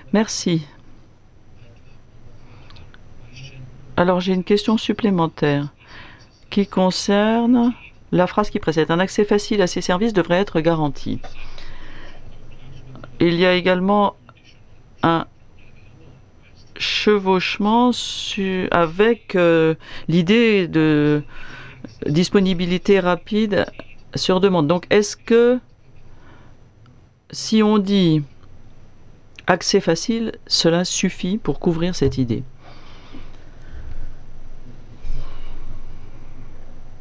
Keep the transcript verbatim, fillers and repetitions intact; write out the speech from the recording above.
Merci. Alors j'ai une question supplémentaire qui concerne la phrase qui précède. Un accès facile à ces services devrait être garanti. Il y a également un chevauchement avec euh, l'idée de disponibilité rapide sur demande. Donc est-ce que si on dit accès facile, cela suffit pour couvrir cette idée ?